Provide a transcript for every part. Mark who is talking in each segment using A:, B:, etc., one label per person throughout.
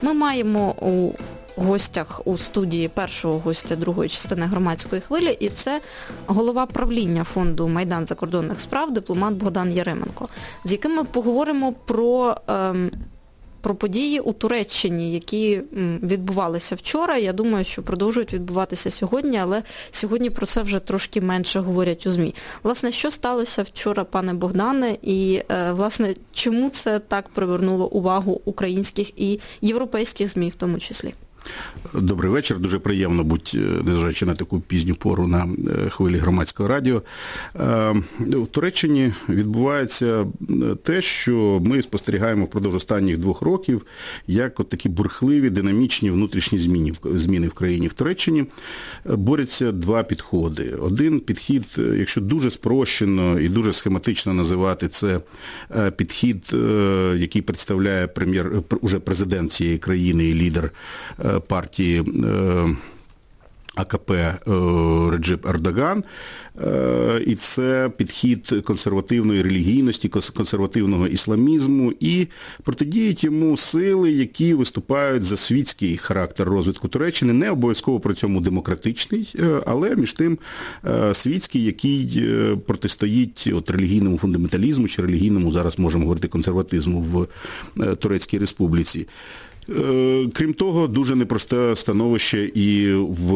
A: Ми маємо у гостях у студії першого гостя другої частини громадської хвилі, і це голова правління фонду «Майдан закордонних справ», дипломат Богдан Яременко, з яким ми поговоримо про події у Туреччині, які відбувалися вчора. Я думаю, що продовжують відбуватися сьогодні, але сьогодні про це вже трошки менше говорять у ЗМІ. Власне, що сталося вчора, пане Богдане, і, власне, чому це так привернуло увагу українських і європейських ЗМІ в тому числі?
B: Добрий вечір. Дуже приємно бути, незважаючи на таку пізню пору, на хвилі громадського радіо. У Туреччині відбувається те, що ми спостерігаємо впродовж останніх 2 років, як от такі бурхливі, динамічні внутрішні зміни в країні. В Туреччині борються 2 підходи. Один підхід, якщо дуже спрощено і дуже схематично називати, це підхід, який представляє уже президент цієї країни і лідер партії АКП Реджеп Ердоган, і це підхід консервативної релігійності, консервативного ісламізму, і протидіють йому сили, які виступають за світський характер розвитку Туреччини, не обов'язково при цьому демократичний, але між тим світський, який протистоїть релігійному фундаменталізму чи релігійному, зараз можемо говорити, консерватизму в Турецькій Республіці. Крім того, дуже непросте становище і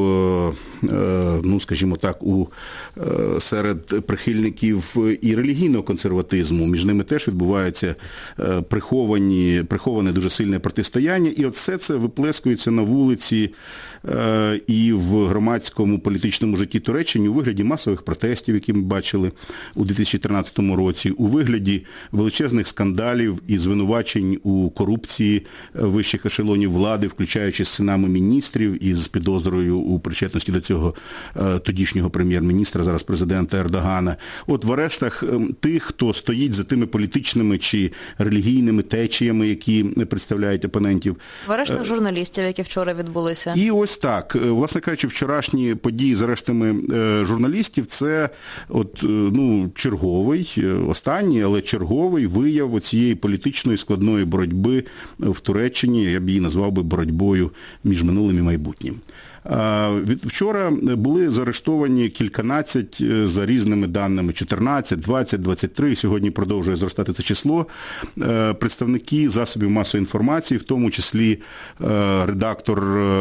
B: скажімо так, серед прихильників і релігійного консерватизму. Між ними теж відбувається приховане дуже сильне протистояння, і от все це виплескується на вулиці і в громадському політичному житті Туреччини у вигляді масових протестів, які ми бачили у 2013 році, у вигляді величезних скандалів і звинувачень у корупції вищих ешелонів влади, включаючи з синами міністрів і з підозрою у причетності до цього тодішнього прем'єр-міністра, зараз президента Ердогана. От в арештах тих, хто стоїть за тими політичними чи релігійними течіями, які представляють опонентів. В
C: арештах журналістів, які вчора відбулися.
B: І ось так. Власне кажучи, вчорашні події з арештами журналістів – це черговий, останній, але черговий вияв цієї політичної складної боротьби в Туреччині. Я б її назвав би боротьбою між минулим і майбутнім. Вчора були заарештовані кільканадцять, за різними даними, 14, 20, 23, сьогодні продовжує зростати це число, представники засобів масової інформації, в тому числі редактор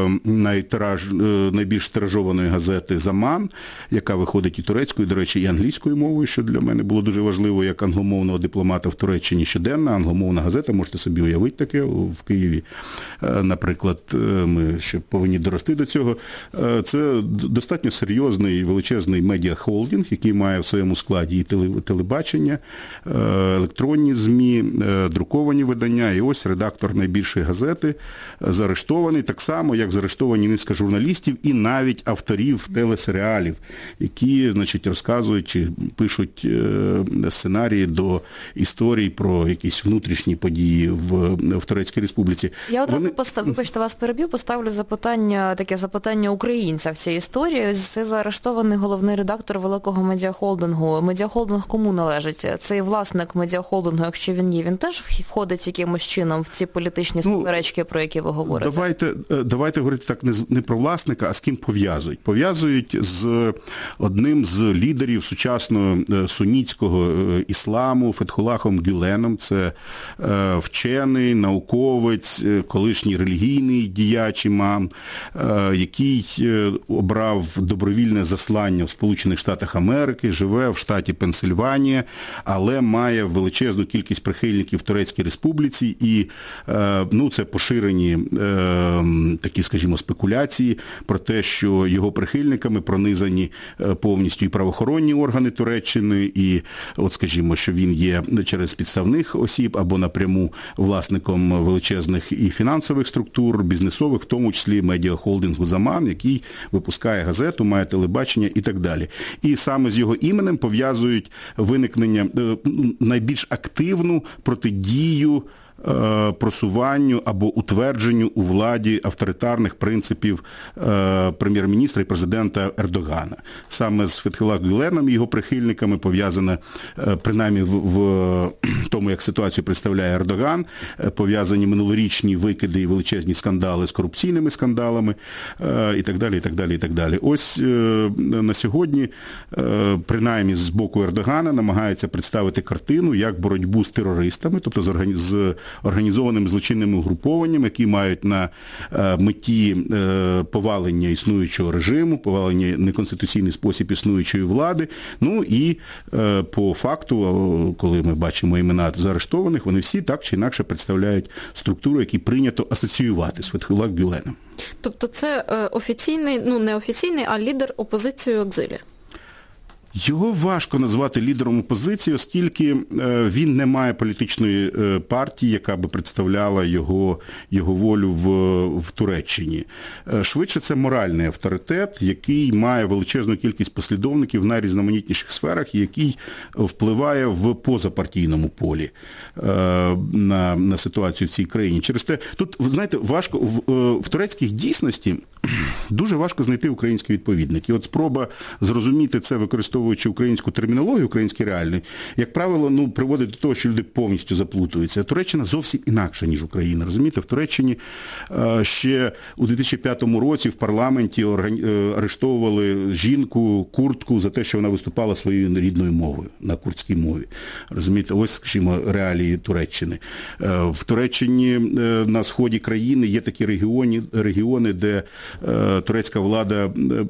B: найбільш тиражованої газети «Заман», яка виходить і турецькою, до речі, і англійською мовою, що для мене було дуже важливо, як англомовного дипломата в Туреччині. Щоденна англомовна газета, можете собі уявити таке, в Києві, наприклад, ми ще повинні дорости до цього. Це достатньо серйозний і величезний медіахолдинг, який має в своєму складі і телебачення, електронні ЗМІ, друковані видання. І ось редактор найбільшої газети заарештований, так само, як заарештовані низка журналістів і навіть авторів телесеріалів, які, розказують чи пишуть сценарії до історій про якісь внутрішні події в Турецькій Республіці.
C: Я одразу, вибачте, вас переб'ю, поставлю запитання українця в цій історії. Це заарештований головний редактор великого медіахолдингу. Медіахолдинг кому належить? Цей власник медіахолдингу, якщо він є, він теж входить якимось чином в ці політичні суперечки, про які ви говорите?
B: Давайте говорити так не про власника, а з ким пов'язують. Пов'язують з одним з лідерів сучасного сунітського ісламу Фетхуллахом Гюленом. Це вчений, науковець, колишній релігійний діяч, імам, який обрав добровільне заслання в Сполучених Штатах Америки, живе в штаті Пенсильванія, але має величезну кількість прихильників в Турецькій Республіці, і це поширені такі, скажімо, спекуляції про те, що його прихильниками пронизані повністю і правоохоронні органи Туреччини, і скажімо, що він є через підставних осіб або напряму власником величезних і фінансових структур, бізнесових, в тому числі медіахолдингу «Заман», який випускає газету, має телебачення і так далі. І саме з його іменем пов'язують виникнення, найбільш активну протидію просуванню або утвердженню у владі авторитарних принципів прем'єр-міністра і президента Ердогана. Саме з Фетхуллах Гюленом і його прихильниками пов'язане, принаймні в тому, як ситуацію представляє Ердоган, пов'язані минулорічні викиди і величезні скандали з корупційними скандалами і так далі, і так далі, і так далі. Ось на сьогодні, принаймні з боку Ердогана, намагається представити картину як боротьбу з терористами, тобто з організованими злочинними угрупованнями, які мають на меті повалення існуючого режиму, повалення неконституційний спосіб існуючої влади. Ну і по факту, коли ми бачимо імена заарештованих, вони всі так чи інакше представляють структуру, які прийнято асоціювати з Фетхуллах Гюленом.
A: Тобто це офіційний, не офіційний, а лідер опозиції у екзилі?
B: Його важко назвати лідером опозиції, оскільки він не має політичної партії, яка би представляла його волю в Туреччині. Швидше це моральний авторитет, який має величезну кількість послідовників в найрізноманітніших сферах, і який впливає в позапартійному полі на ситуацію в цій країні. Через те, тут, ви знаєте, важко, в турецьких дійсності дуже важко знайти український відповідник. І от спроба зрозуміти це, використовуючи українську термінологію, українські реальні, як правило, приводить до того, що люди повністю заплутуються. Туреччина зовсім інакша, ніж Україна. Розумієте, в Туреччині ще у 2005 році в парламенті арештовували жінку, курдку, за те, що вона виступала своєю рідною мовою, на курдській мові. Розумієте, ось, скажімо, реалії Туреччини. В Туреччині на сході країни є такі регіони, де турецька влада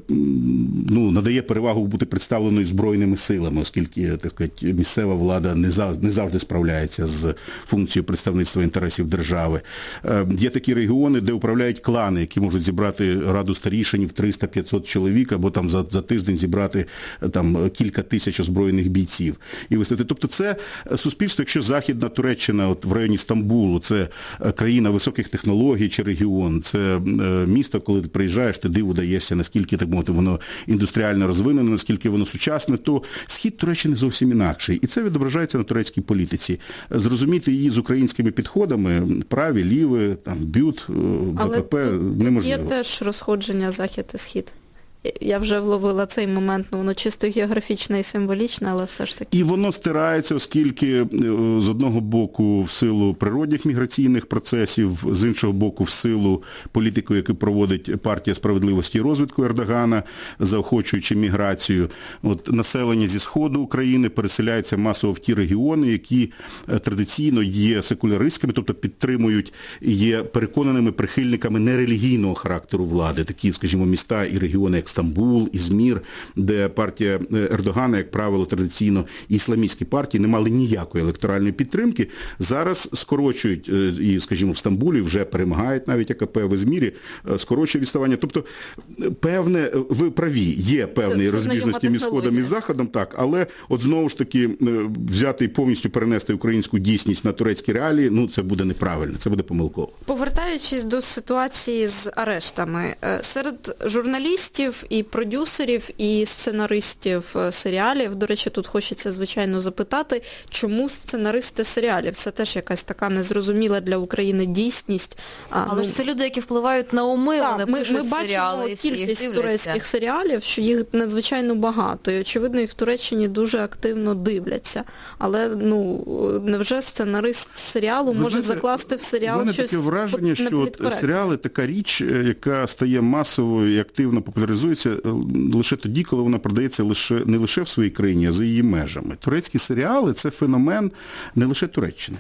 B: надає перевагу бути представленою збройними силами, оскільки, так сказати, місцева влада не завжди справляється з функцією представництва інтересів держави. Є такі регіони, де управляють клани, які можуть зібрати раду старішинів 300-500 чоловік, або там за тиждень зібрати там кілька тисяч озброєних бійців і виставити. Тобто це суспільство, якщо Західна Туреччина, от в районі Стамбулу, це країна високих технологій чи регіон, це місто, коли ти приїжджаєш, ти диву даєшся, наскільки, так мовити, воно індустріально розвинене, наскільки воно сучасне, то схід Туреччини зовсім інакший. І це відображається на турецькій політиці. Зрозуміти її з українськими підходами, праві, ліві, там, БЮТ, БПП, неможливо.
A: Є теж розходження захід і схід. Я вже вловила цей момент, воно чисто географічне і символічне, але все ж таки.
B: І воно стирається, оскільки з одного боку в силу природних міграційних процесів, з іншого боку в силу політики, яку проводить партія справедливості і розвитку Ердогана, заохочуючи міграцію. От населення зі сходу України переселяється масово в ті регіони, які традиційно є секуляристськими, тобто підтримують, є переконаними прихильниками нерелігійного характеру влади. Такі, скажімо, міста і регіони, як Стамбул, Ізмір, де партія Ердогана, як правило, традиційно ісламістські партії не мали ніякої електоральної підтримки. Зараз скорочують, і, скажімо, в Стамбулі вже перемагають навіть АКП, в Ізмірі скорочує відставання. Тобто, певне, ви праві, є певні розбіжності між Сходом і Заходом, так, але от знову ж таки взяти і повністю перенести українську дійсність на турецькі реалії, це буде неправильно, це буде помилково.
A: Повертаючись до ситуації з арештами, серед журналістів і продюсерів, і сценаристів серіалів. До речі, тут хочеться, звичайно, запитати, чому сценаристи серіалів? Це теж якась така незрозуміла для України дійсність.
C: Але ж це люди, які впливають на уми, вони пишуть серіали.
A: Ми бачимо кількість турецьких серіалів, що їх надзвичайно багато. І, очевидно, їх в Туреччині дуже активно дивляться. Але, невже сценарист серіалу може закласти в серіал щось?
B: У мене таке враження, що серіали така річ, яка стає масовою і активно популяризується лише тоді, коли вона продається не лише в своїй країні, а за її межами. Турецькі серіали – це феномен не лише Туреччини.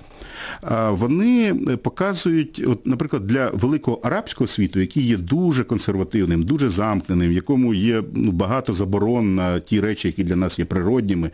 B: Вони показують, наприклад, для великого арабського світу, який є дуже консервативним, дуже замкненим, в якому є багато заборон на ті речі, які для нас є природніми,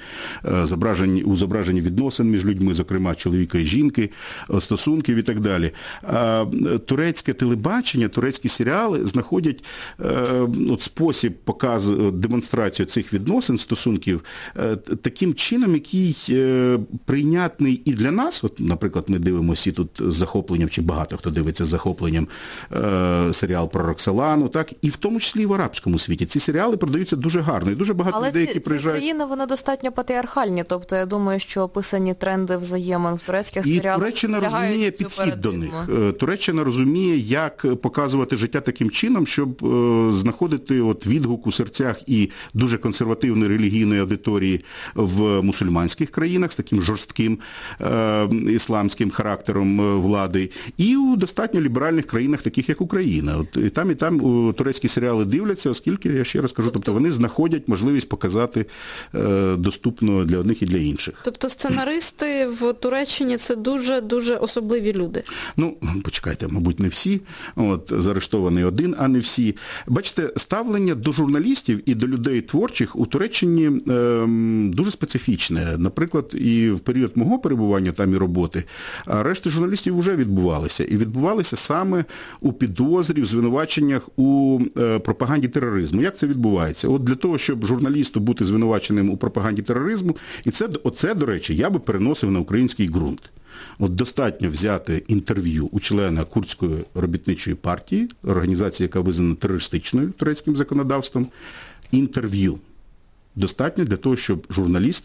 B: у зображенні відносин між людьми, зокрема чоловіка і жінки, стосунків і так далі. Турецьке телебачення, турецькі серіали знаходять спосіб спосіб показу, демонстрацію цих відносин, стосунків, таким чином, який прийнятний і для нас. От, наприклад, ми дивимося і тут з захопленням, чи багато хто дивиться з захопленням серіал про Роксолану, так, і в тому числі і в арабському світі. Ці серіали продаються дуже гарно, і дуже багато людей, які приїжджають.
C: Але ці країни, вони достатньо патріархальні, тобто я думаю, що описані тренди взаємин в турецьких серіалах.
B: І Туреччина розуміє підхід до них. Туреччина розуміє, як показувати життя таким чином, щоб знаходити от відгук у серцях і дуже консервативної релігійної аудиторії в мусульманських країнах з таким жорстким ісламським характером влади, і у достатньо ліберальних країнах, таких як Україна. От і там турецькі серіали дивляться, оскільки, я ще раз кажу, тобто вони знаходять можливість показати доступно для одних і для інших.
A: Тобто сценаристи в Туреччині – це дуже-дуже особливі люди.
B: Ну, почекайте, мабуть, не всі. От, заарештований один, а не всі. Бачите, ставлення до журналістів і до людей творчих у Туреччині дуже специфічне. Наприклад, і в період мого перебування там і роботи, арешти журналістів вже відбувалися. І відбувалися саме у підозрі, в звинуваченнях у пропаганді тероризму. Як це відбувається? От для того, щоб журналісту бути звинуваченим у пропаганді тероризму, і оце, до речі, я би переносив на український ґрунт. От достатньо взяти інтерв'ю у члена Курдської робітничої партії, організації, яка визнана терористичною турецьким законодавством, інтерв'ю. Достатньо для того, щоб журналіст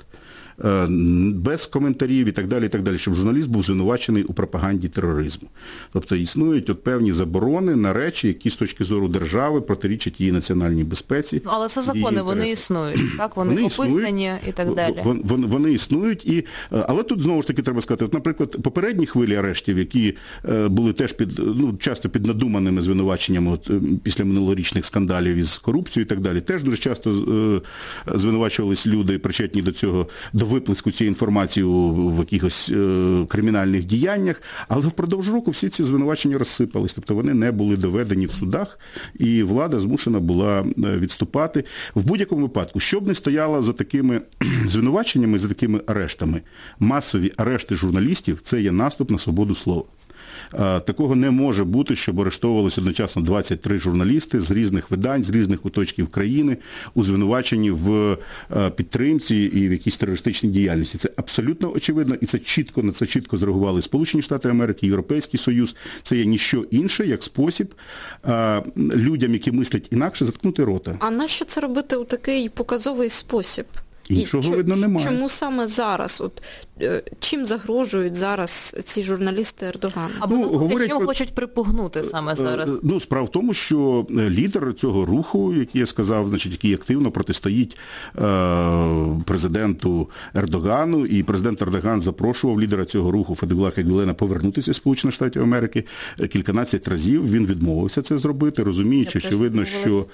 B: без коментарів і так далі, щоб журналіст був звинувачений у пропаганді тероризму. Тобто існують от певні заборони на речі, які з точки зору держави протирічать її національній безпеці.
C: Але це закони, вони існують, так? Вони описані і так далі.
B: Вони існують, але тут знову ж таки треба сказати, от, наприклад, попередні хвилі арештів, які були теж часто під надуманими звинуваченнями от, після минулорічних скандалів із корупцією і так далі, теж дуже часто звинувачувались люди, причетні до цього, до виплеску цієї інформації в якихось кримінальних діяннях, але впродовж року всі ці звинувачення розсипались, тобто вони не були доведені в судах, і влада змушена була відступати. В будь-якому випадку, що б не стояло за такими звинуваченнями, за такими арештами, масові арешти журналістів – це є наступ на свободу слова. Такого не може бути, щоб арештовувалися одночасно 23 журналісти з різних видань, з різних куточків країни у звинуваченні в підтримці і в якійсь терористичній діяльності. Це абсолютно очевидно, і на це чітко зреагували Сполучені Штати Америки, Європейський Союз. Це є ніщо інше, як спосіб людям, які мислять інакше, заткнути рота.
A: А нащо це робити у такий показовий спосіб?
B: Іншого, видно, немає.
A: Чому саме зараз? От, чим загрожують зараз ці журналісти Ердогану?
C: Або чим хочуть припугнути саме зараз?
B: Справа в тому, що лідер цього руху, який я сказав, значить, який активно протистоїть президенту Ердогану, і президент Ердоган запрошував лідера цього руху Фетхуллаха Гюлена повернутися з Сполучених Штатів Америки кільканадцять разів. Він відмовився це зробити, розуміючи, очевидно, що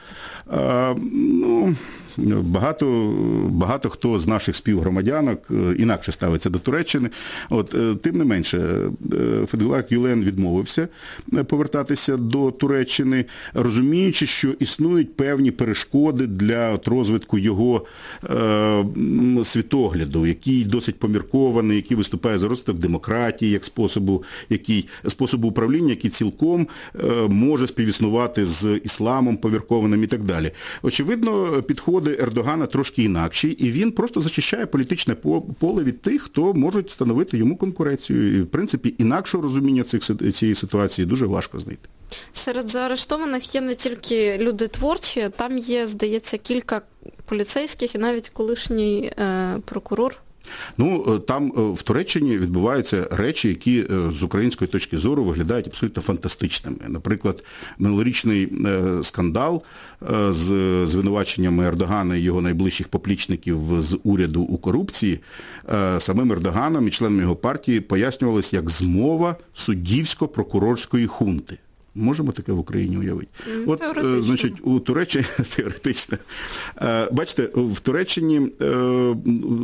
B: багато хто з наших співгромадянок інакше ставиться до Туреччини. Тим не менше, Фетхуллах Гюлен відмовився повертатися до Туреччини, розуміючи, що існують певні перешкоди для розвитку його світогляду, який досить поміркований, який виступає за розвиток демократії як способу управління, який цілком може співіснувати з ісламом повіркованим і так далі. Очевидно, підходи Ердогана трошки інакші, і він просто зачищає політичне поле від тих, хто можуть становити йому конкуренцію. І, в принципі, інакшого розуміння цієї ситуації дуже важко знайти.
A: Серед заарештованих є не тільки люди творчі, там є, здається, кілька поліцейських і навіть колишній прокурор.
B: Там в Туреччині відбуваються речі, які з української точки зору виглядають абсолютно фантастичними. Наприклад, минулорічний скандал з звинуваченнями Ердогана і його найближчих поплічників з уряду у корупції самим Ердоганом і членами його партії пояснювалось як змова суддівсько-прокурорської хунти. Можемо таке в Україні уявити? Значить, у Туреччині теоретично. Бачите, в Туреччині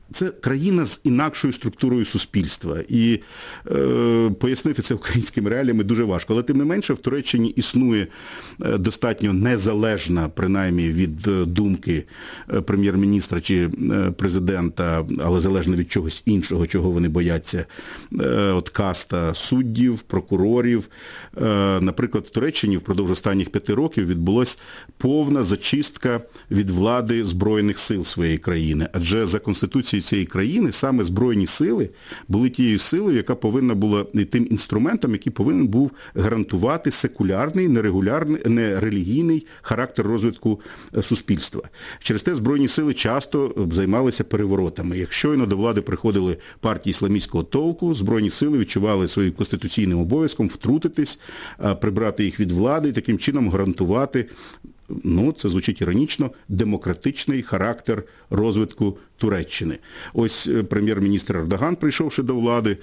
B: це країна з інакшою структурою суспільства. І пояснити це українськими реаліями дуже важко. Але тим не менше в Туреччині існує достатньо незалежна, принаймні від думки прем'єр-міністра чи президента, але залежно від чогось іншого, чого вони бояться, от каста суддів, прокурорів. Наприклад, в Туреччині впродовж останніх 5 років відбулась повна зачистка від влади Збройних сил своєї країни. Адже за Конституцією цієї країни саме Збройні сили були тією силою, яка повинна була, тим інструментом, який повинен був гарантувати секулярний, нерелігійний характер розвитку суспільства. Через те Збройні сили часто займалися переворотами. Як щойно до влади приходили партії ісламістського толку, Збройні сили відчували своїм конституційним обов'язком втрутитись, прибрати їх від влади і таким чином гарантувати, це звучить іронічно, демократичний характер розвитку Туреччини. Ось прем'єр-міністр Ердоган, прийшовши до влади,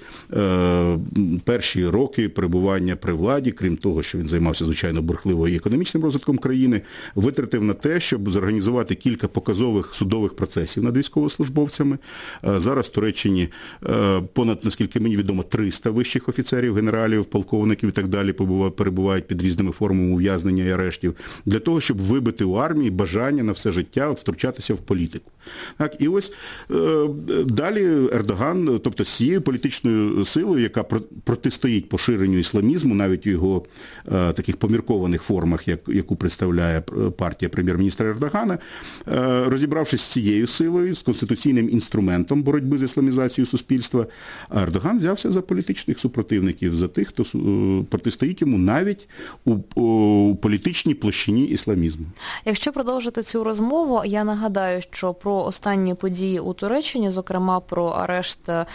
B: перші роки перебування при владі, крім того, що він займався, звичайно, бурхливо і економічним розвитком країни, витратив на те, щоб зорганізувати кілька показових судових процесів над військовослужбовцями. Зараз в Туреччині понад, наскільки мені відомо, 300 вищих офіцерів, генералів, полковників і так далі перебувають під різними формами ув'язнення і арештів, для того, щоб вибити у армії бажання на все життя втручатися в політику. Так, і ось далі Ердоган, тобто з цією політичною силою, яка протистоїть поширенню ісламізму, навіть у його таких поміркованих формах, яку представляє партія прем'єр-міністра Ердогана, розібравшись з цією силою, з конституційним інструментом боротьби з ісламізацією суспільства, Ердоган взявся за політичних супротивників, за тих, хто протистоїть йому навіть у політичній площині ісламізму.
C: Якщо продовжити цю розмову, я нагадаю, що про останні події у Туреччині, зокрема про арешт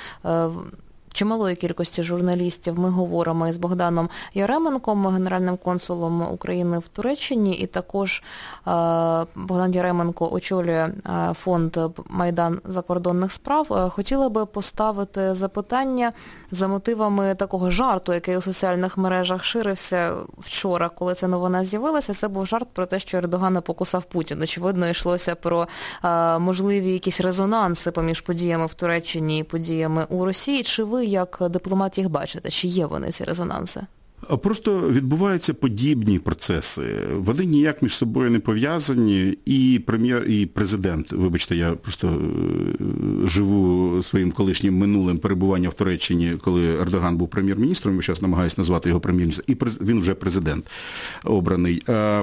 C: чималої кількості журналістів, ми говоримо із Богданом Яременком, генеральним консулом України в Туреччині, і також Богдан Яременко очолює фонд «Майдан закордонних справ». Хотіла би поставити запитання за мотивами такого жарту, який у соціальних мережах ширився вчора, коли ця новина з'явилася. Це був жарт про те, що Ердогана покусав Путін. Очевидно, йшлося про можливі якісь резонанси поміж подіями в Туреччині і подіями у Росії. Чи ви як дипломат їх бачите? Чи є вони, ці резонанси?
B: Просто відбуваються подібні процеси. Вони ніяк між собою не пов'язані. І прем'єр, і президент, вибачте, я просто живу своїм колишнім минулим перебування в Туреччині, коли Ердоган був прем'єр-міністром, я зараз намагаюся назвати його прем'єр-міністром, і він вже президент обраний.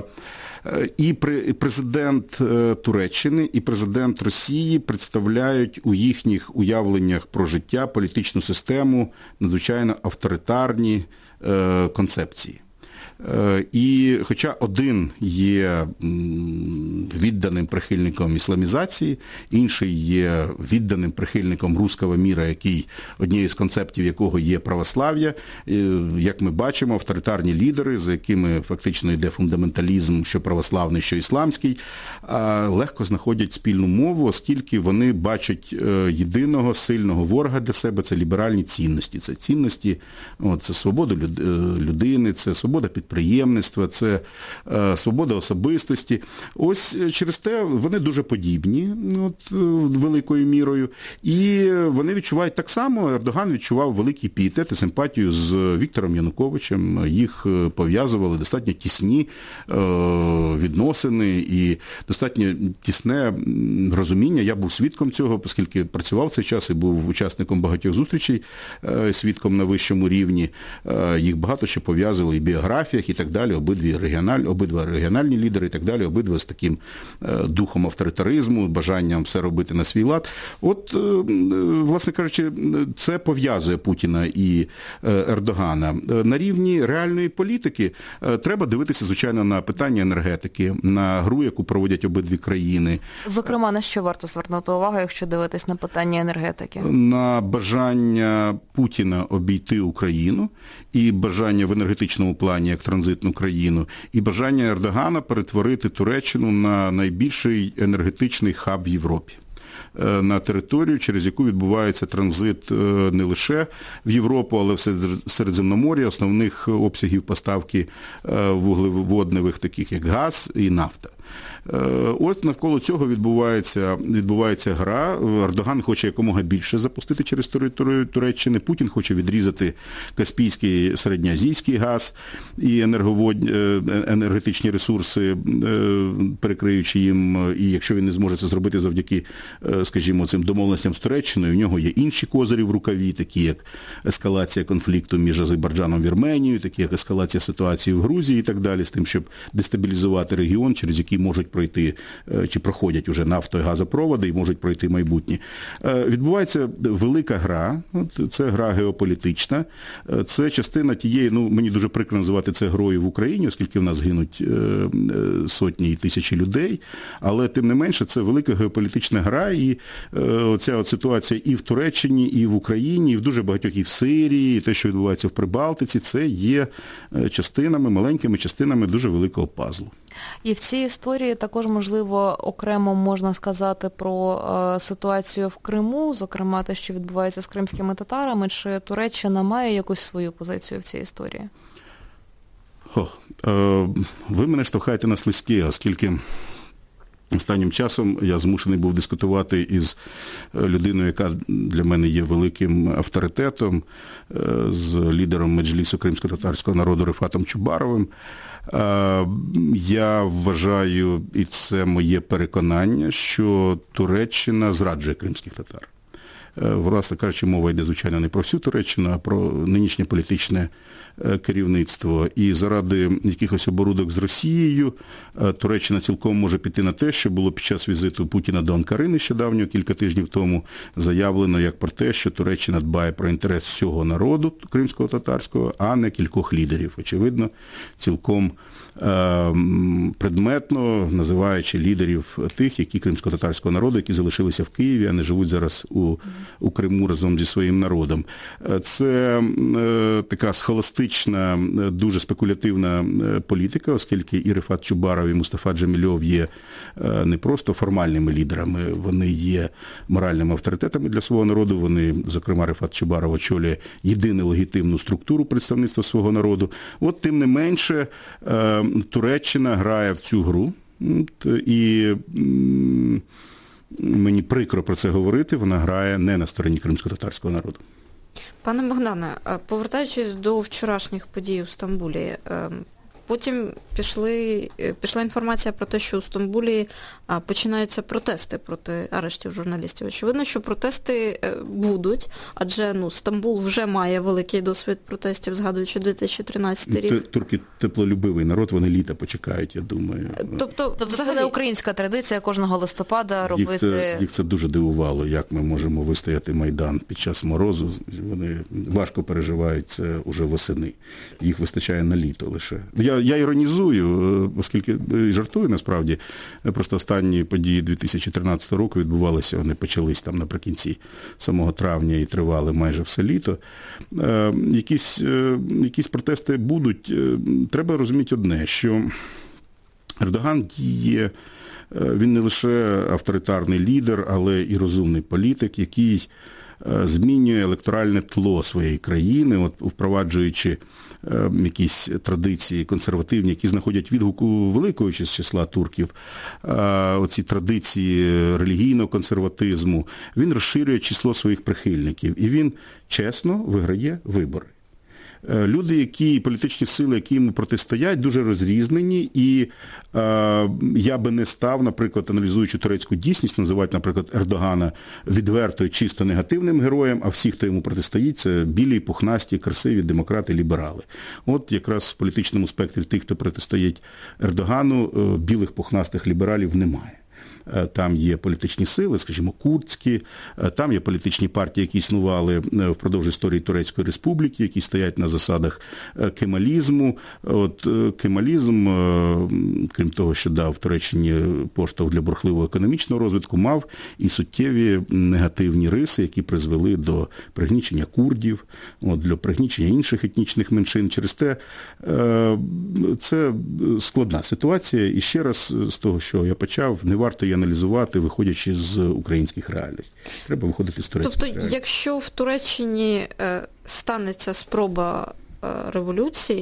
B: І президент Туреччини, і президент Росії представляють у їхніх уявленнях про життя політичну систему надзвичайно авторитарні концепції. І хоча один є відданим прихильником ісламізації, інший є відданим прихильником руського міра, який, однією з концептів якого є православ'я, як ми бачимо, авторитарні лідери, за якими фактично йде фундаменталізм, що православний, що ісламський, легко знаходять спільну мову, оскільки вони бачать єдиного сильного ворога для себе – це ліберальні цінності. Це цінності, це свобода людини, це свобода підприємництва, це свобода особистості. Ось через те вони дуже подібні великою мірою. І вони відчувають так само, Ердоган відчував великий пієтет і симпатію з Віктором Януковичем. Їх пов'язували достатньо тісні відносини і достатньо тісне розуміння. Я був свідком цього, оскільки працював цей час і був учасником багатьох зустрічей, свідком на вищому рівні. Їх багато що пов'язували і в біографіях, і так далі, обидва регіональні лідери і так далі, обидва з таким духом авторитаризму, бажанням все робити на свій лад. От, власне кажучи, це пов'язує Путіна і Ердогана. На рівні реальної політики треба дивитися, звичайно, на питання енергетики, на гру, яку проводять обидві країни.
C: Зокрема, на що варто звернути увагу, якщо дивитись на питання енергетики? На
B: бажання Путіна обійти Україну і бажання в енергетичному плані як транзитну країну, і бажання Ердогана перетворити Туреччину на найбільший енергетичний хаб в Європі. На територію, через яку відбувається транзит не лише в Європу, але в Середземномор'я, основних обсягів поставки вуглеводневих, таких як газ і нафта. Ось навколо цього відбувається гра. Ердоган хоче якомога більше запустити через територію Туреччини. Путін хоче відрізати Каспійський, середньоазійський газ і енергетичні ресурси, перекриючи їм. І якщо він не зможе це зробити завдяки, скажімо, цим домовленостям з Туреччиною, у нього є інші козирі в рукаві, такі як ескалація конфлікту між Азербайджаном і Вірменією, такі як ескалація ситуації в Грузії і так далі, з тим, щоб дестабілізувати регіон, через який можуть пройти, чи проходять уже нафто- і газопроводи, і можуть пройти майбутні. Відбувається велика гра, це гра геополітична, це частина тієї, мені дуже прикро називати це грою в Україні, оскільки в нас гинуть сотні і тисячі людей, але тим не менше це велика геополітична гра, і оця ситуація і в Туреччині, і в Україні, і в дуже багатьох, і в Сирії, і те, що відбувається в Прибалтиці, це є частинами, маленькими частинами дуже великого пазлу.
C: І в цій історії також, можливо, окремо можна сказати про ситуацію в Криму, зокрема те, що відбувається з кримськими татарами, чи Туреччина має якусь свою позицію в цій історії?
B: Ви мене штовхаєте на слизьке, оскільки останнім часом я змушений був дискутувати із людиною, яка для мене є великим авторитетом, з лідером Меджлісу кримсько-татарського народу Рефатом Чубаровим. Я вважаю, і це моє переконання, що Туреччина зраджує кримських татар. Власне кажучи, мова йде, звичайно, не про всю Туреччину, а про нинішнє політичне керівництво. І заради якихось оборудок з Росією Туреччина цілком може піти на те, що було під час візиту Путіна до Анкари нещодавньо, кілька тижнів тому, заявлено як про те, що Туреччина дбає про інтерес всього народу кримського татарського, а не кількох лідерів. Очевидно, цілком предметно називаючи лідерів тих, які кримсько-татарського народу, які залишилися в Києві, а не живуть зараз у Криму разом зі своїм народом. Це така схоластична, дуже спекулятивна політика, оскільки і Рефат Чубаров, і Мустафа Джемільов є не просто формальними лідерами, вони є моральними авторитетами для свого народу. Вони, зокрема, Рефат Чубаров очолює єдину легітимну структуру представництва свого народу. От тим не менше, Туреччина грає в цю гру, і мені прикро про це говорити, вона грає не на стороні кримсько-татарського народу.
A: Пане Богдане, повертаючись до вчорашніх подій у Стамбулі, потім пішла інформація про те, що у Стамбулі починаються протести проти арештів журналістів. Очевидно, що протести будуть, адже Стамбул вже має великий досвід протестів, згадуючи 2013 рік.
B: Турки теплолюбивий народ, вони літа почекають, я думаю.
C: Тобто взагалі українська традиція кожного листопада робити...
B: Їх це дуже дивувало, як ми можемо вистояти Майдан під час морозу. Вони важко переживають це уже восени. Їх вистачає на літо лише. Я іронізую, оскільки жартую насправді, просто останні події 2013 року відбувалися, вони почались там наприкінці самого травня і тривали майже все літо. Якісь протести будуть. Треба розуміти одне, що Ердоган діє, він не лише авторитарний лідер, але і розумний політик, який змінює електоральне тло своєї країни, впроваджуючи якісь традиції консервативні, які знаходять відгуку великого числа турків, оці традиції релігійного консерватизму, він розширює число своїх прихильників і він чесно виграє вибори. Люди, політичні сили, які йому протистоять, дуже розрізнені, і я би не став, наприклад, аналізуючи турецьку дійсність, називати, наприклад, Ердогана відверто і чисто негативним героєм, а всі, хто йому протистоїть, це білі, пухнасті, красиві демократи, ліберали. От якраз в політичному спектрі тих, хто протистоїть Ердогану, білих пухнастих лібералів немає. Там є політичні сили, скажімо, курдські, там є політичні партії, які існували впродовж історії Турецької Республіки, які стоять на засадах кемалізму. Кемалізм, крім того, що дав Туреччині поштовх для бурхливого економічного розвитку, мав і суттєві негативні риси, які призвели до пригнічення курдів, до пригнічення інших етнічних меншин. Через те це складна ситуація. І ще раз, з того, що я почав, не варто її аналізувати, виходячи з українських реалій. Треба виходити з турецьких реалій.
A: Тобто, якщо в Туреччині станеться спроба революції,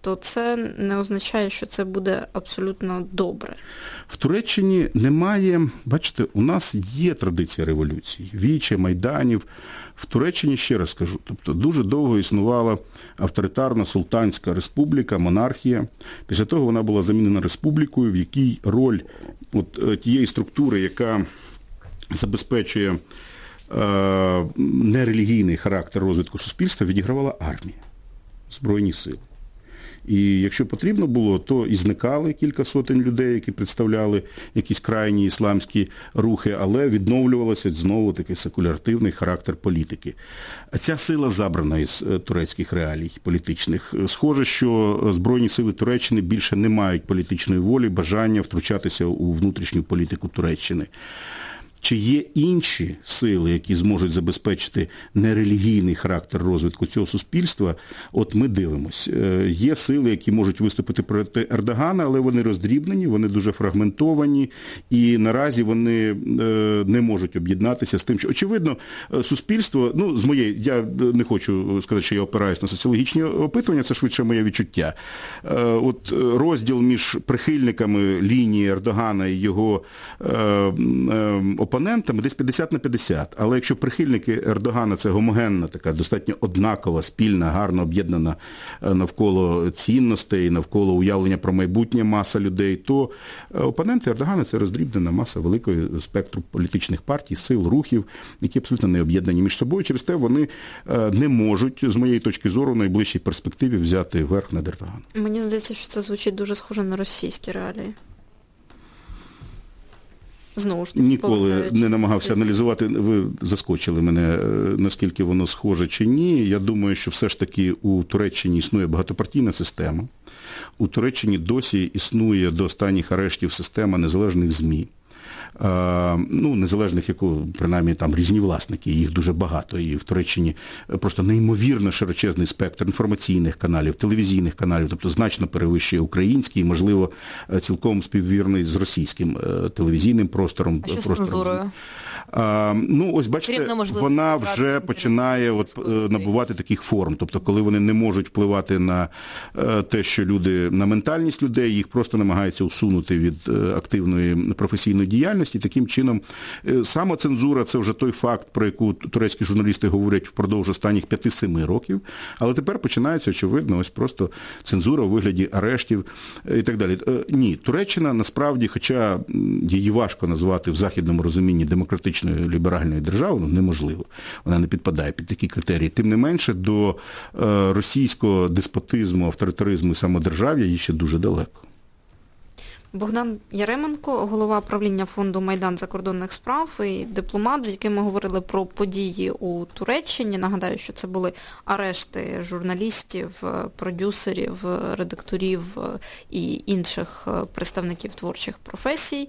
A: то це не означає, що це буде абсолютно добре.
B: В Туреччині немає, бачите, у нас є традиція революції, віче, майданів. В Туреччині, ще раз скажу, тобто дуже довго існувала авторитарна султанська республіка, монархія. Після того вона була замінена республікою, в якій роль тієї структури, яка забезпечує нерелігійний характер розвитку суспільства, відігравала армія, Збройні сили. І якщо потрібно було, то і зникали кілька сотень людей, які представляли якісь крайні ісламські рухи, але відновлювалося знову такий секулятивний характер політики. Ця сила забрана із турецьких реалій політичних. Схоже, що Збройні сили Туреччини більше не мають політичної волі, бажання втручатися у внутрішню політику Туреччини. Чи є інші сили, які зможуть забезпечити нерелігійний характер розвитку цього суспільства? От ми дивимось. Є сили, які можуть виступити проти Ердогана, але вони роздрібнені, вони дуже фрагментовані, і наразі вони не можуть об'єднатися з тим, що, очевидно, суспільство, я не хочу сказати, що я опираюсь на соціологічні опитування, це швидше моє відчуття. От розділ між прихильниками лінії Ердогана і його опонентами десь 50/50. Але якщо прихильники Ердогана – це гомогенна, така достатньо однакова, спільна, гарно об'єднана навколо цінностей, навколо уявлення про майбутнє маса людей, то опоненти Ердогана – це роздрібнена маса великого спектру політичних партій, сил, рухів, які абсолютно не об'єднані між собою. Через те вони не можуть, з моєї точки зору, в найближчій перспективі взяти верх над Ердоганом.
A: Мені здається, що це звучить дуже схоже на російські реалії. Знову ж таки,
B: ніколи не намагався аналізувати, ви заскочили мене, наскільки воно схоже чи ні. Я думаю, що все ж таки у Туреччині існує багатопартійна система. У Туреччині досі існує до останніх арештів система незалежних ЗМІ. Незалежних, принаймні там різні власники, їх дуже багато. І в Туреччині просто неймовірно широчезний спектр інформаційних каналів, телевізійних каналів, тобто значно перевищує український, і, можливо, цілком співвірний з російським телевізійним простором.
C: А що з цензурою?
B: Ось бачите, вона вже починає набувати таких форм. Тобто, коли вони не можуть впливати на те, що на ментальність людей, їх просто намагаються усунути від активної професійної діяльності. Таким чином, самоцензура – це вже той факт, про яку турецькі журналісти говорять впродовж останніх 5-7 років. Але тепер починається, очевидно, ось просто цензура у вигляді арештів і так далі. Ні, Туреччина насправді, хоча її важко назвати в західному розумінні демократичною ліберальною державою, неможливо. Вона не підпадає під такі критерії. Тим не менше, до російського деспотизму, авторитаризму і самодержав'я їй ще дуже далеко.
A: Богдан Яременко, голова правління фонду «Майдан закордонних справ» і дипломат, з яким ми говорили про події у Туреччині. Нагадаю, що це були арешти журналістів, продюсерів, редакторів і інших представників творчих професій.